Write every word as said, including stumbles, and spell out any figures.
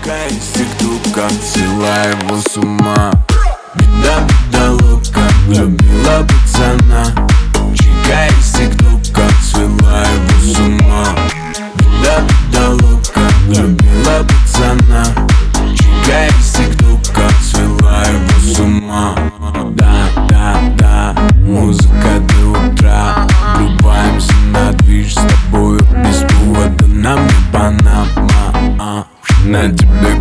Чика из тик-тока свела его с ума. Беда, беда, лока, влюбила пацана. Чика из тик-тока свела его с ума. Беда, беда, лока, влюбила пацана. Чика из тик-тока свела его с ума. Да, да, да, музыка до утра. Врубаемся на движ с тобою без повода. Нам не Панама, а. На тебе